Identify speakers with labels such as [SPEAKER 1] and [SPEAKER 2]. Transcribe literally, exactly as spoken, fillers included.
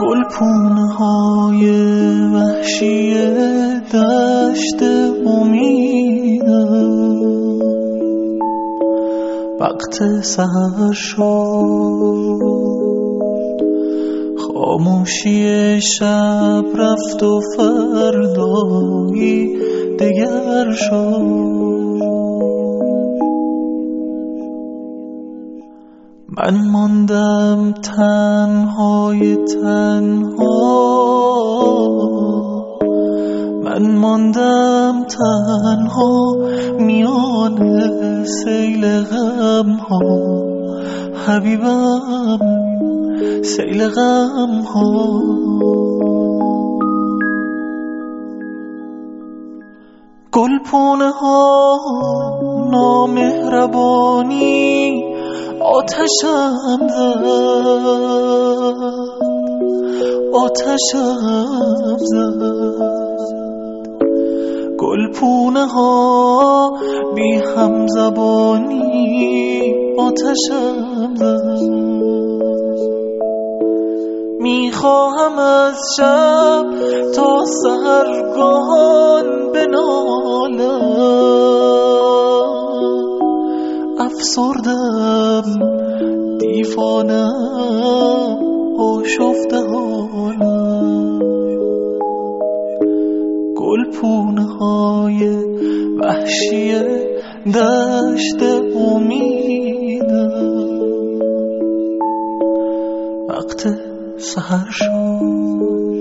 [SPEAKER 1] گلپونه های وحشی دشت امیدم، وقت سحر شد، خاموشی شب رفت و فردایی دگر شد. من ماندم تنهای تنها، من ماندم تنها میان سیل غم ها، حبیبم سیل غم ها. گلپونه ها نامهربانی آتشم زد، آتشم زد. گلپونه ها بی هم زبانی آتشم زد. میخواهم از شب تا سحرگاهان بنالم، افسردم دیوانم آشفته حالم. گلپونه های وحشی دشت امیدم، وقت سحر شد.